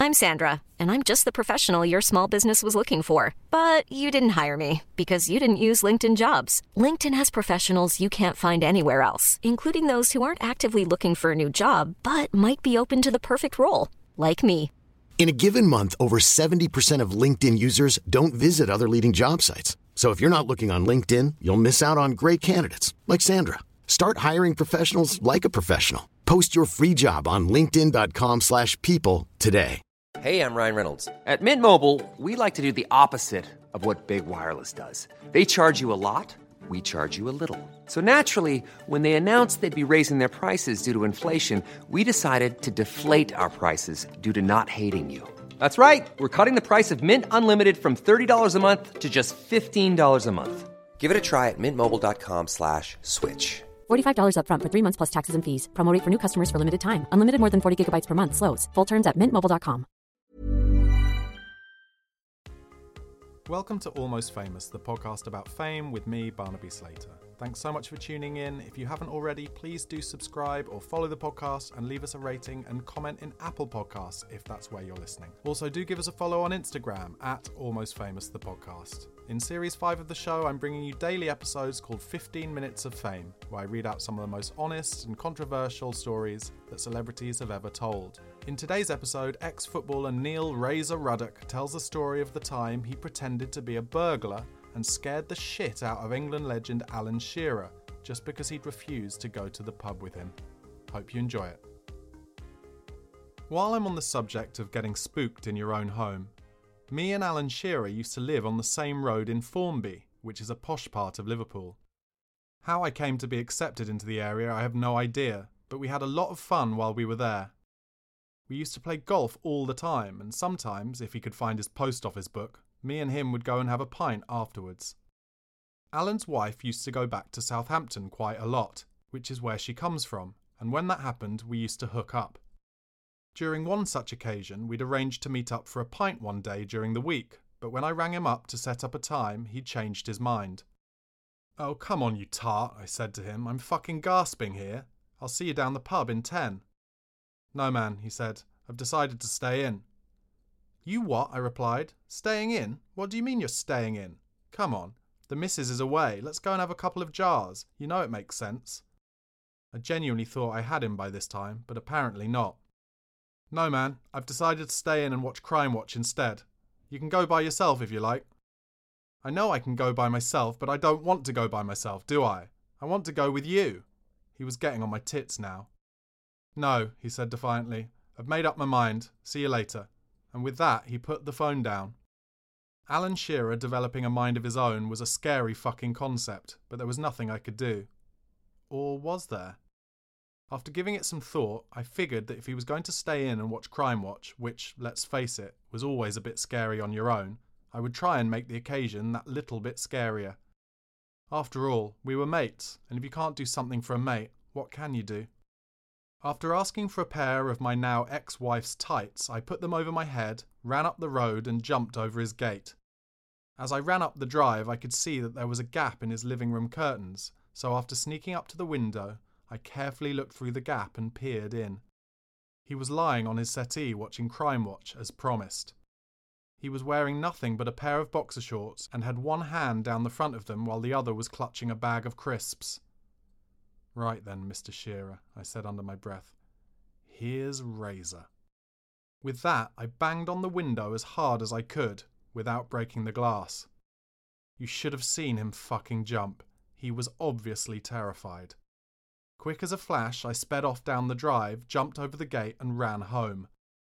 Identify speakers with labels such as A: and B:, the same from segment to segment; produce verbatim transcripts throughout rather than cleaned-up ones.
A: I'm Sandra, and I'm just the professional your small business was looking for. But you didn't hire me because you didn't use LinkedIn Jobs. LinkedIn has professionals you can't find anywhere else, including those who aren't actively looking for a new job, but might be open to the perfect role, like me.
B: In a given month, over seventy percent of LinkedIn users don't visit other leading job sites. So if you're not looking on LinkedIn, you'll miss out on great candidates like Sandra. Start hiring professionals like a professional. Post your free job on linkedin dot com slash people today.
C: Hey, I'm Ryan Reynolds. At Mint Mobile, we like to do the opposite of what Big Wireless does. They charge you a lot, we charge you a little. So naturally, when they announced they'd be raising their prices due to inflation, we decided to deflate our prices due to not hating you. That's right. We're cutting the price of Mint Unlimited from thirty dollars a month to just fifteen dollars a month. Give it a try at mintmobile.com slash switch.
D: forty-five dollars up front for three months plus taxes and fees. Promo rate for new customers for limited time. Unlimited more than forty gigabytes per month. Slows full terms at mint mobile dot com.
E: Welcome to Almost Famous, the podcast about fame with me, Barnaby Slater. Thanks so much for tuning in. If you haven't already, please do subscribe or follow the podcast and leave us a rating and comment in Apple Podcasts if that's where you're listening. Also, do give us a follow on Instagram at Almost Famous the podcast. In Series five of the show, I'm bringing you daily episodes called fifteen minutes of Fame, where I read out some of the most honest and controversial stories that celebrities have ever told. In today's episode, ex-footballer Neil Razor Ruddock tells the story of the time he pretended to be a burglar and scared the shit out of England legend Alan Shearer just because he'd refused to go to the pub with him. Hope you enjoy it. While I'm on the subject of getting spooked in your own home, me and Alan Shearer used to live on the same road in Formby, which is a posh part of Liverpool. How I came to be accepted into the area I have no idea, but we had a lot of fun while we were there. We used to play golf all the time, and sometimes, if he could find his post office book, me and him would go and have a pint afterwards. Alan's wife used to go back to Southampton quite a lot, which is where she comes from, and when that happened, we used to hook up. During one such occasion, we'd arranged to meet up for a pint one day during the week, but when I rang him up to set up a time, he'd changed his mind. "Oh, come on, you tart," I said to him. "I'm fucking gasping here. I'll see you down the pub in ten." "No, man," he said. "I've decided to stay in." "You what?" I replied. "Staying in? What do you mean you're staying in? Come on. The missus is away. Let's go and have a couple of jars. You know it makes sense." I genuinely thought I had him by this time, but apparently not. "No, man. I've decided to stay in and watch Crime Watch instead. You can go by yourself if you like." "I know I can go by myself, but I don't want to go by myself, do I? I want to go with you." He was getting on my tits now. "No," he said defiantly. "I've made up my mind. See you later." And with that, he put the phone down. Alan Shearer developing a mind of his own was a scary fucking concept, but there was nothing I could do. Or was there? After giving it some thought, I figured that if he was going to stay in and watch Crime Watch, which, let's face it, was always a bit scary on your own, I would try and make the occasion that little bit scarier. After all, we were mates, and if you can't do something for a mate, what can you do? After asking for a pair of my now ex-wife's tights, I put them over my head, ran up the road and jumped over his gate. As I ran up the drive, I could see that there was a gap in his living room curtains, so after sneaking up to the window, I carefully looked through the gap and peered in. He was lying on his settee watching Crime Watch, as promised. He was wearing nothing but a pair of boxer shorts and had one hand down the front of them while the other was clutching a bag of crisps. "Right then, Mister Shearer," I said under my breath. "Here's Razor." With that, I banged on the window as hard as I could, without breaking the glass. You should have seen him fucking jump. He was obviously terrified. Quick as a flash, I sped off down the drive, jumped over the gate and ran home.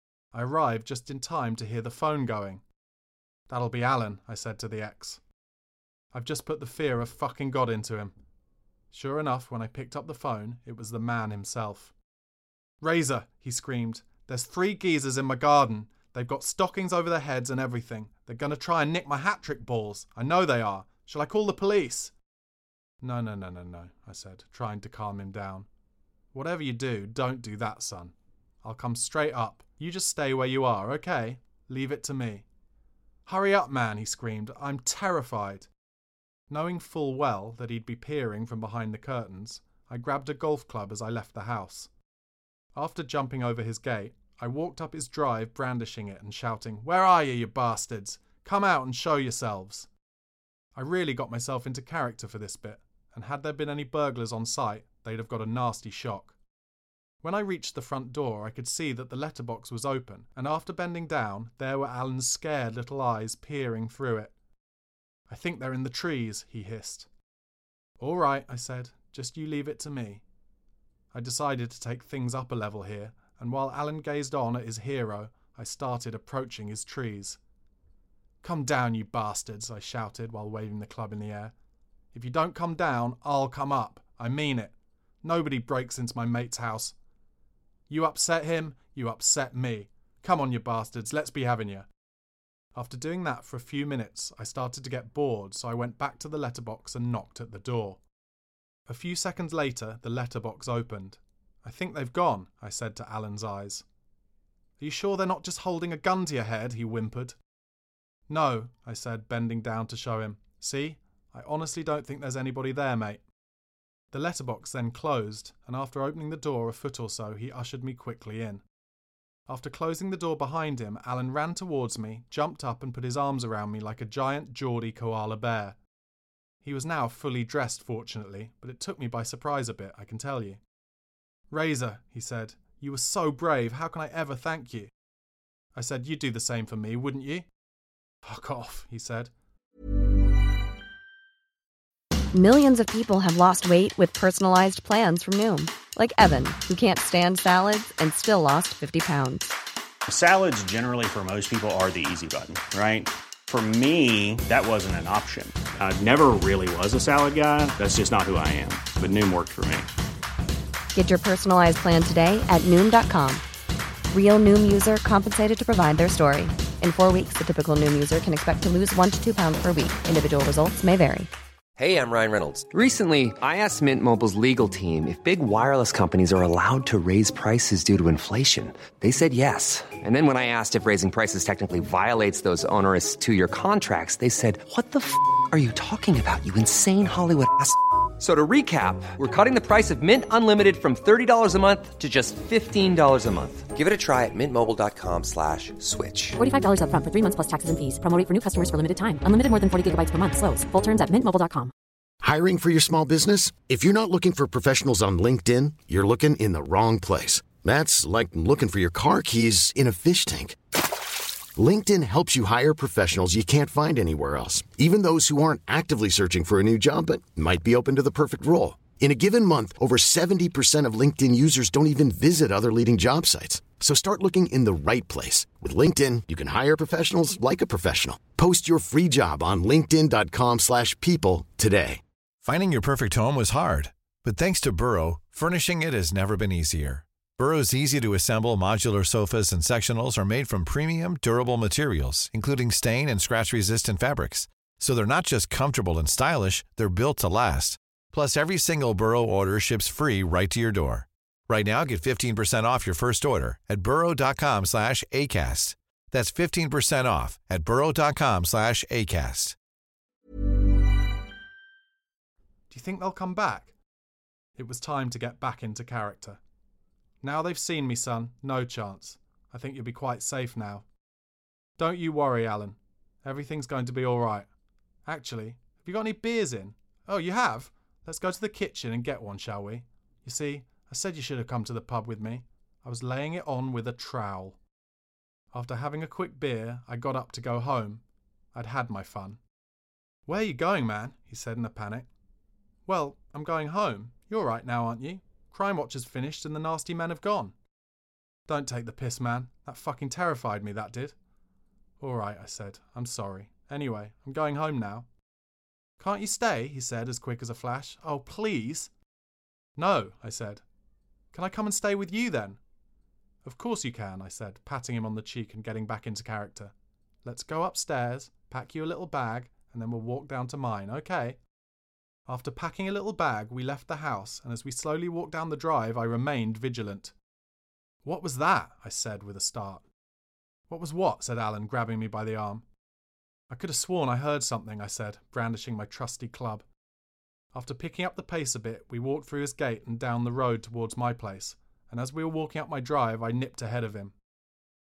E: I arrived just in time to hear the phone going. "That'll be Alan," I said to the ex. "I've just put the fear of fucking God into him." Sure enough, when I picked up the phone, it was the man himself. "Razor," he screamed, "there's three geezers in my garden. They've got stockings over their heads and everything. They're going to try and nick my hat-trick balls. I know they are. Shall I call the police?" "No, no, no, no, no," I said, trying to calm him down. "Whatever you do, don't do that, son. I'll come straight up. You just stay where you are, okay? Leave it to me." "Hurry up, man," he screamed. "I'm terrified." Knowing full well that he'd be peering from behind the curtains, I grabbed a golf club as I left the house. After jumping over his gate, I walked up his drive brandishing it and shouting, "Where are you, you bastards? Come out and show yourselves." I really got myself into character for this bit, and had there been any burglars on site, they'd have got a nasty shock. When I reached the front door, I could see that the letterbox was open, and after bending down, there were Alan's scared little eyes peering through it. "I think they're in the trees," he hissed. "All right," I said, "just you leave it to me." I decided to take things up a level here, and while Alan gazed on at his hero, I started approaching his trees. "Come down, you bastards," I shouted while waving the club in the air. "If you don't come down, I'll come up. I mean it. Nobody breaks into my mate's house. You upset him, you upset me. Come on, you bastards, let's be having you." After doing that for a few minutes, I started to get bored, so I went back to the letterbox and knocked at the door. A few seconds later, the letterbox opened. "I think they've gone," I said to Alan's eyes. "Are you sure they're not just holding a gun to your head?" he whimpered. "No," I said, bending down to show him. "See, I honestly don't think there's anybody there, mate." The letterbox then closed, and after opening the door a foot or so, he ushered me quickly in. After closing the door behind him, Alan ran towards me, jumped up and put his arms around me like a giant Geordie koala bear. He was now fully dressed, fortunately, but it took me by surprise a bit, I can tell you. "Razor," he said, "you were so brave, how can I ever thank you?" I said, "You'd do the same for me, wouldn't you?" "Fuck off," he said.
D: Millions of people have lost weight with personalized plans from Noom. Like Evan, who can't stand salads and still lost fifty pounds.
F: Salads generally for most people are the easy button, right? For me, that wasn't an option. I never really was a salad guy. That's just not who I am. But Noom worked for me.
D: Get your personalized plan today at Noom dot com. Real Noom user compensated to provide their story. In four weeks, the typical Noom user can expect to lose one to two pounds per week. Individual results may vary.
C: Hey, I'm Ryan Reynolds. Recently, I asked Mint Mobile's legal team if big wireless companies are allowed to raise prices due to inflation. They said yes. And then when I asked if raising prices technically violates those onerous two-year contracts, they said, "What the f*** are you talking about, you insane Hollywood ass f- So to recap, we're cutting the price of Mint Unlimited from thirty dollars a month to just fifteen dollars a month. Give it a try at mintmobile.com slash switch.
D: forty-five dollars up front for three months plus taxes and fees. Promo rate for new customers for limited time. Unlimited more than forty gigabytes per month. Slows full terms at mint mobile dot com.
B: Hiring for your small business? If you're not looking for professionals on LinkedIn, you're looking in the wrong place. That's like looking for your car keys in a fish tank. LinkedIn helps you hire professionals you can't find anywhere else, even those who aren't actively searching for a new job but might be open to the perfect role. In a given month, over seventy percent of LinkedIn users don't even visit other leading job sites. So start looking in the right place. With LinkedIn, you can hire professionals like a professional. Post your free job on linkedin.com slash people today.
G: Finding your perfect home was hard, but thanks to Burrow, furnishing it has never been easier. Burrow's easy-to-assemble modular sofas and sectionals are made from premium, durable materials, including stain and scratch-resistant fabrics. So they're not just comfortable and stylish, they're built to last. Plus, every single Burrow order ships free right to your door. Right now, get fifteen percent off your first order at burrow.com slash ACAST. That's fifteen percent off at burrow.com slash ACAST.
E: Do you think they'll come back? It was time to get back into character. "Now they've seen me, son, no chance. I think you'll be quite safe now." "Don't you worry, Alan. Everything's going to be all right. Actually, have you got any beers in? Oh, you have? Let's go to the kitchen and get one, shall we? You see, I said you should have come to the pub with me. I was laying it on with a trowel." After having a quick beer, I got up to go home. I'd had my fun. "Where are you going, man?" he said in a panic. "Well, I'm going home. You're all right now, aren't you? Crime Watch has finished and the nasty men have gone." "Don't take the piss, man. That fucking terrified me, that did." "All right," I said. "I'm sorry. Anyway, I'm going home now." "Can't you stay?" he said as quick as a flash. "Oh, please." "No," I said. "Can I come and stay with you then?" "Of course you can," I said, patting him on the cheek and getting back into character. "Let's go upstairs, pack you a little bag, and then we'll walk down to mine, okay?" After packing a little bag, we left the house, and as we slowly walked down the drive, I remained vigilant. "What was that?" I said with a start. "What was what?" said Alan, grabbing me by the arm. "I could have sworn I heard something," I said, brandishing my trusty club. After picking up the pace a bit, we walked through his gate and down the road towards my place, and as we were walking up my drive, I nipped ahead of him.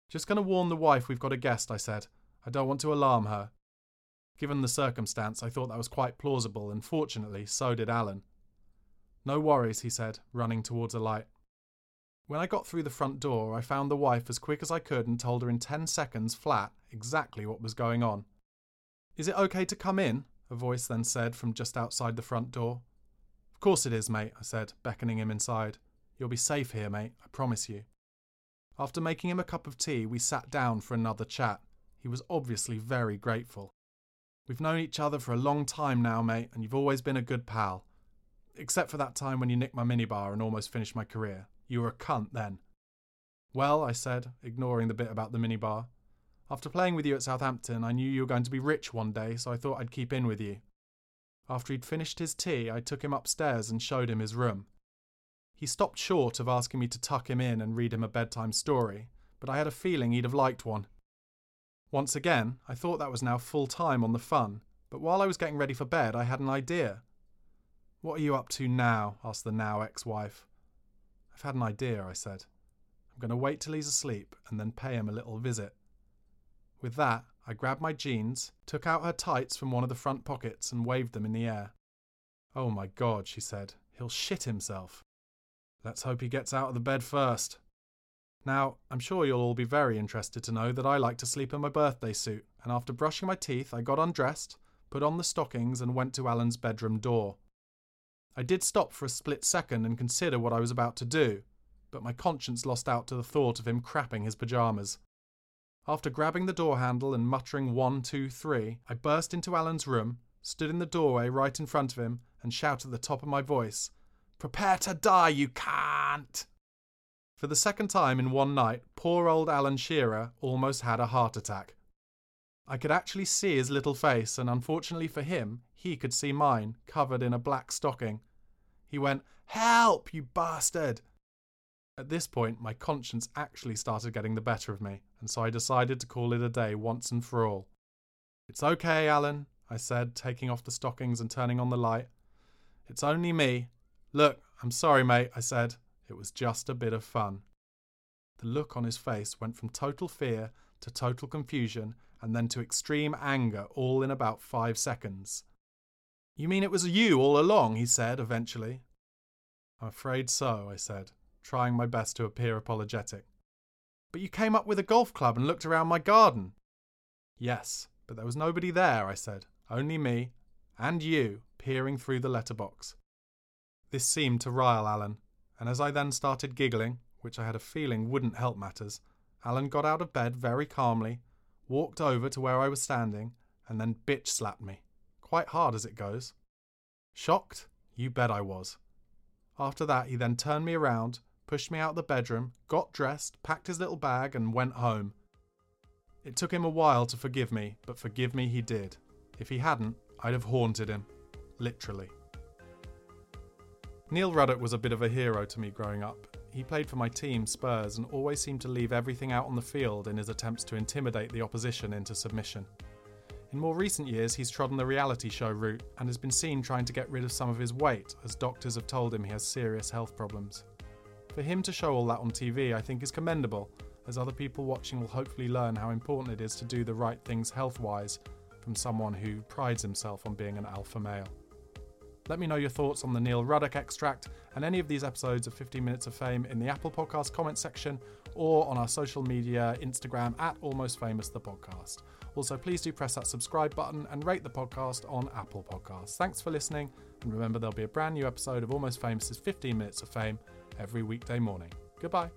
E: "Just going to warn the wife we've got a guest," I said. "I don't want to alarm her." Given the circumstance, I thought that was quite plausible, and fortunately, so did Alan. "No worries," he said, running towards a light. When I got through the front door, I found the wife as quick as I could and told her in ten seconds flat exactly what was going on. "Is it okay to come in?" a voice then said from just outside the front door. "Of course it is, mate," I said, beckoning him inside. "You'll be safe here, mate, I promise you." After making him a cup of tea, we sat down for another chat. He was obviously very grateful. "We've known each other for a long time now, mate, and you've always been a good pal. Except for that time when you nicked my minibar and almost finished my career. You were a cunt then." "Well," I said, ignoring the bit about the minibar, "after playing with you at Southampton, I knew you were going to be rich one day, so I thought I'd keep in with you." After he'd finished his tea, I took him upstairs and showed him his room. He stopped short of asking me to tuck him in and read him a bedtime story, but I had a feeling he'd have liked one. Once again, I thought that was now full time on the fun, but while I was getting ready for bed, I had an idea. "What are you up to now?" asked the now ex-wife. "I've had an idea," I said. "I'm going to wait till he's asleep and then pay him a little visit." With that, I grabbed my jeans, took out her tights from one of the front pockets and waved them in the air. "Oh my God," she said, "he'll shit himself." "Let's hope he gets out of the bed first." Now, I'm sure you'll all be very interested to know that I like to sleep in my birthday suit, and after brushing my teeth, I got undressed, put on the stockings and went to Alan's bedroom door. I did stop for a split second and consider what I was about to do, but my conscience lost out to the thought of him crapping his pyjamas. After grabbing the door handle and muttering one, two, three, I burst into Alan's room, stood in the doorway right in front of him, and shouted at the top of my voice, "Prepare to die, you can't!" For the second time in one night, poor old Alan Shearer almost had a heart attack. I could actually see his little face, and unfortunately for him, he could see mine, covered in a black stocking. He went, "Help, you bastard!" At this point, my conscience actually started getting the better of me, and so I decided to call it a day once and for all. "It's okay, Alan," I said, taking off the stockings and turning on the light. "It's only me. Look, I'm sorry, mate," I said. "It was just a bit of fun." The look on his face went from total fear to total confusion and then to extreme anger all in about five seconds. "You mean it was you all along?" he said eventually. "I'm afraid so," I said, trying my best to appear apologetic. "But you came up with a golf club and looked around my garden." "Yes, but there was nobody there," I said. "Only me, and you, peering through the letterbox." This seemed to rile Alan, and as I then started giggling, which I had a feeling wouldn't help matters, Alan got out of bed very calmly, walked over to where I was standing, and then bitch slapped me. Quite hard as it goes. Shocked? You bet I was. After that, he then turned me around, pushed me out of the bedroom, got dressed, packed his little bag, and went home. It took him a while to forgive me, but forgive me he did. If he hadn't, I'd have haunted him. Literally. Neil Ruddock was a bit of a hero to me growing up. He played for my team, Spurs, and always seemed to leave everything out on the field in his attempts to intimidate the opposition into submission. In more recent years, he's trodden the reality show route and has been seen trying to get rid of some of his weight, as doctors have told him he has serious health problems. For him to show all that on T V, I think is commendable, as other people watching will hopefully learn how important it is to do the right things health-wise from someone who prides himself on being an alpha male. Let me know your thoughts on the Neil Ruddock extract and any of these episodes of fifteen minutes of Fame in the Apple Podcast comments section or on our social media, Instagram at Almost Famous the podcast. Also, please do press that subscribe button and rate the podcast on Apple Podcasts. Thanks for listening, and remember there'll be a brand new episode of Almost Famous's fifteen minutes of Fame every weekday morning. Goodbye.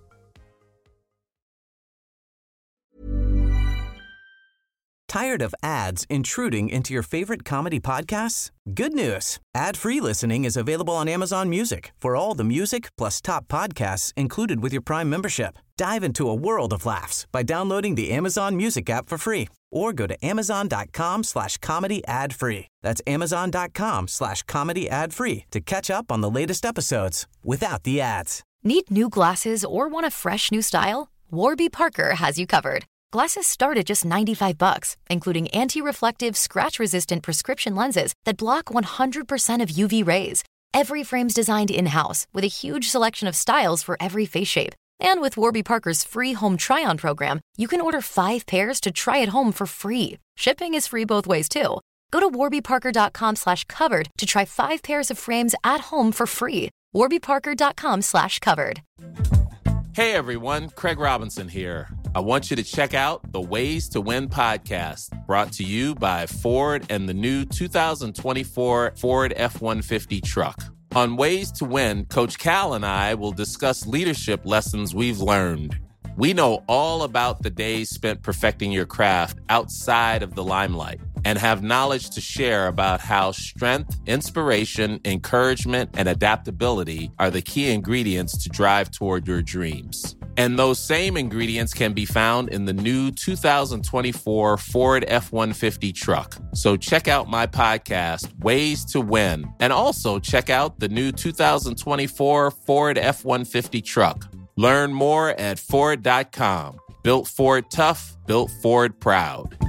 H: Tired of ads intruding into your favorite comedy podcasts? Good news. Ad-free listening is available on Amazon Music for all the music plus top podcasts included with your Prime membership. Dive into a world of laughs by downloading the Amazon Music app for free or go to amazon.com slash comedy ad free. That's amazon.com slash comedy ad free to catch up on the latest episodes without the ads.
I: Need new glasses or want a fresh new style? Warby Parker has you covered. Glasses start at just ninety-five bucks, including anti-reflective, scratch-resistant prescription lenses that block one hundred percent of U V rays. Every frame's designed in-house with a huge selection of styles for every face shape. And with Warby Parker's free home try-on program, you can order five pairs to try at home for free. Shipping is free both ways, too. Go to warbyparker.com slash covered to try five pairs of frames at home for free. warbyparker.com slash covered.
J: Hey everyone, Craig Robinson here. I want you to check out the Ways to Win podcast, brought to you by Ford and the new two thousand twenty-four Ford F one fifty truck. On Ways to Win, Coach Cal and I will discuss leadership lessons we've learned. We know all about the days spent perfecting your craft outside of the limelight and have knowledge to share about how strength, inspiration, encouragement, and adaptability are the key ingredients to drive toward your dreams. And those same ingredients can be found in the new two thousand twenty-four Ford F one fifty truck. So check out my podcast, Ways to Win, and also check out the new two thousand twenty-four Ford F one fifty truck. Learn more at Ford dot com. Built Ford tough, built Ford proud.